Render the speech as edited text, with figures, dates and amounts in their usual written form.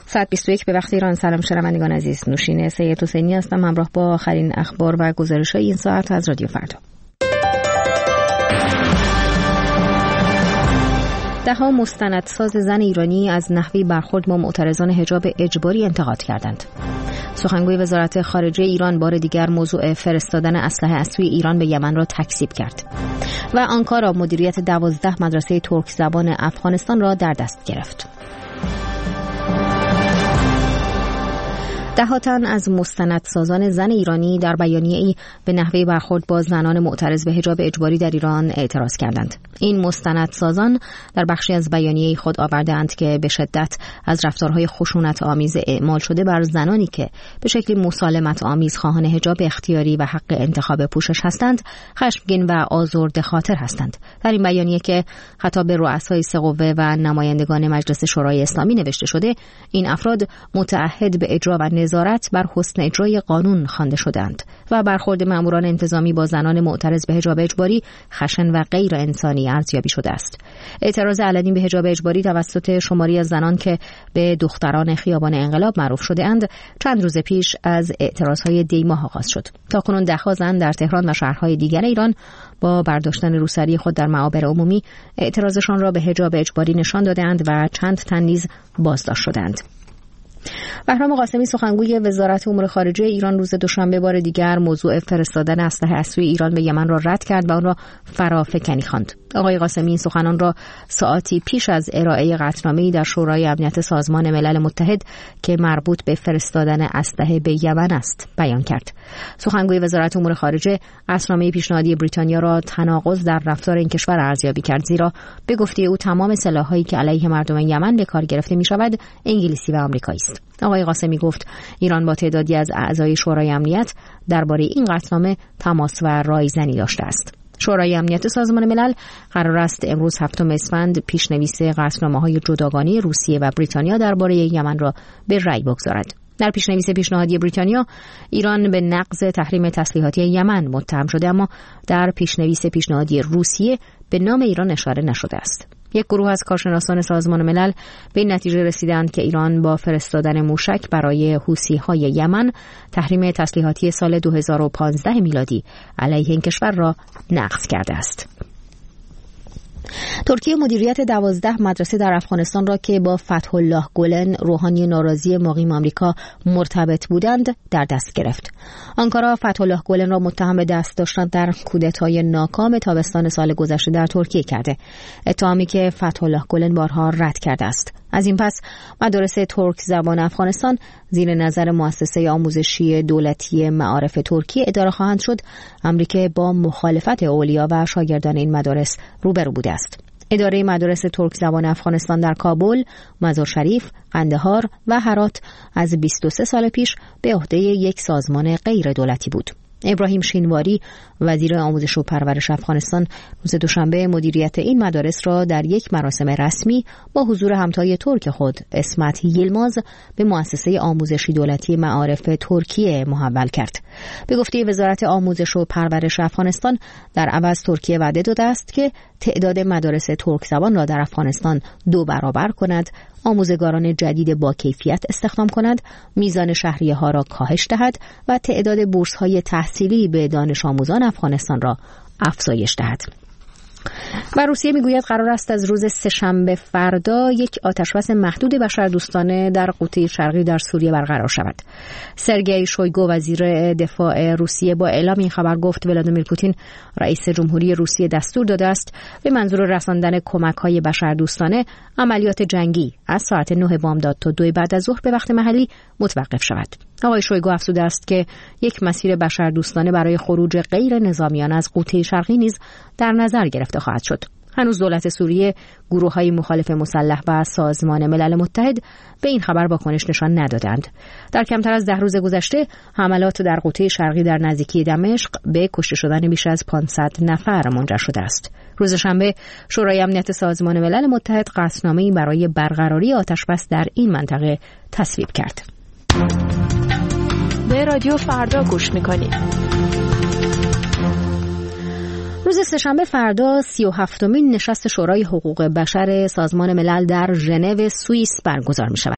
21 به وقت ایران. سلام شنوندگان عزیز، نوشین سید حسینی هستم، همراه با آخرین اخبار و گزارش‌های این ساعت از رادیو فردا. ده‌ها مستندساز زن ایرانی از نحوی برخورد با معترضان حجاب اجباری انتقاد کردند. سخنگوی وزارت خارجه ایران بار دیگر موضوع فرستادن اسلحه از سوی ایران به یمن را تکذیب کرد و آنکارا مدیریت 12 مدرسه ترک زبان افغانستان را در دست گرفت. ده‌ها تن از مستندسازان زن ایرانی در بیانیه‌ای به نحوه برخورد با زنان معترض به حجاب اجباری در ایران اعتراض کردند. این مستندسازان در بخشی از بیانیه خود آوردند که به شدت از رفتارهای خشونت آمیز اعمال شده بر زنانی که به شکلی مسالمت آمیز خواهان حجاب اختیاری و حق انتخاب پوشش هستند، خشمگین و آزرده خاطر هستند. در این بیانیه که خطاب به رؤسای سه قوه و نمایندگان مجلس شورای اسلامی نوشته شده، این افراد متعهد به اجرا و نظارت بر حسن اجرای قانون خوانده شدند و برخورد ماموران انتظامی با زنان معترض به حجاب اجباری خشن و غیر انسانی ارزیابی شده است. اعتراض علنی به حجاب اجباری توسط شماری از زنان که به دختران خیابان انقلاب معروف شده اند چند روز پیش از اعتراضهای دی‌ماه آغاز شد. تاکنون ده‌ها زن در تهران و شهرهای دیگر ایران با برداشتن روسری خود در معابر عمومی اعتراضشان را به حجاب اجباری نشان دادند و چند تن نیز بازداشت شدند. بهرام قاسمی سخنگوی وزارت امور خارجه ایران روز دوشنبه بار دیگر موضوع فرستادن اسلحه از سوی ایران به یمن را رد کرد و آن را فرافکنی خواند. آقای قاسمی این سخنان را ساعتی پیش از ارائه قطعنامه‌ای در شورای امنیت سازمان ملل متحد که مربوط به فرستادن اسلحه به یمن است بیان کرد. سخنگوی وزارت امور خارجه قطعنامه پیشنهادی بریتانیا را تناقض در رفتار این کشور ارزیابی کرد، زیرا به گفته او تمام سلاح‌هایی که علیه مردم یمن به کار گرفته می‌شود انگلیسی و آمریکایی است. آقای قاسمی گفت ایران با تعدادی از اعضای شورای امنیت درباره این قطعنامه تماس و رایزنی داشته است. شورای امنیت سازمان ملل قرار است امروز 7 اسفند پیشنویس قطعنامه‌های جداگانه روسیه و بریتانیا درباره یمن را به رأی بگذارد. در پیشنویس پیشنهادی بریتانیا ایران به نقض تحریم تسلیحاتی یمن متهم شده، اما در پیشنویس پیشنهادی روسیه به نام ایران اشاره نشده است. یک گروه از کارشناسان سازمان ملل به این نتیجه رسیدند که ایران با فرستادن موشک برای حوثی‌های یمن تحریم تسلیحاتی سال 2015 میلادی علیه این کشور را نقض کرده است. ترکیه مدیریت 12 مدرسه در افغانستان را که با فتح الله گلن روحانی ناراضی مقیم آمریکا مرتبط بودند در دست گرفت. آنکارا فتح الله گلن را متهم به دست داشتن در کودتای ناکام تابستان سال گذشته در ترکیه کرده، اتهامی که فتح الله گلن بارها رد کرده است. از این پس مدارس ترک زبان افغانستان زیر نظر مؤسسه آموزشی دولتی معارف ترکیه اداره خواهند شد، امری که با مخالفت اولیا و شاگردان این مدارس روبرو بوده است. اداره مدارس ترک زبان افغانستان در کابل، مزار شریف، قندهار و هرات از 23 سال پیش به عهده یک سازمان غیر دولتی بود. ابراهیم شینواری وزیر آموزش و پرورش افغانستان روز دوشنبه مدیریت این مدارس را در یک مراسم رسمی با حضور همتای ترک خود اسمت یلماز به مؤسسه آموزشی دولتی معارف ترکیه محول کرد. به گفته وزارت آموزش و پرورش افغانستان در عوض ترکیه وعده داده است که تعداد مدارس ترک زبان را در افغانستان 2 برابر کند، آموزگاران جدید با کیفیت استخدام کند، میزان شهریه ها را کاهش دهد و تعداد بورس های تحصیلی به دانش آموزان افغانستان را افزایش دهد. و روسیه میگوید قرار است از روز سه‌شنبه فردا یک آتشبس محدود بشردوستانه در قوطه شرقی در سوریه برقرار شود. سرگئی شویگو وزیر دفاع روسیه با اعلام این خبر گفت ولادیمیر پوتین رئیس جمهوری روسیه دستور داده است به منظور رساندن کمک‌های بشردوستانه عملیات جنگی از ساعت 9 بامداد تا 2 بعد از ظهر به وقت محلی متوقف شود. آقای شویگو افزوده است که یک مسیر بشردوستانه برای خروج غیر نظامیان از قوطه شرقی نیز در نظر گرفته خواهد شد. هنوز دولت سوریه، گروه‌های مخالف مسلح و سازمان ملل متحد به این خبر واکنش نشان ندادند. در کمتر از 10 روز گذشته حملات در قوطه شرقی در نزدیکی دمشق به کشته شدن بیش از 500 نفر منجر شده است. روز شنبه شورای امنیت سازمان ملل متحد قطعنامه‌ای برای برقراری آتشبس در این منطقه تصویب کرد. به رادیو فردا گوش می‌کنید. روز سه‌شنبه فردا 37مین نشست شورای حقوق بشر سازمان ملل در ژنو سوئیس برگزار می‌شود.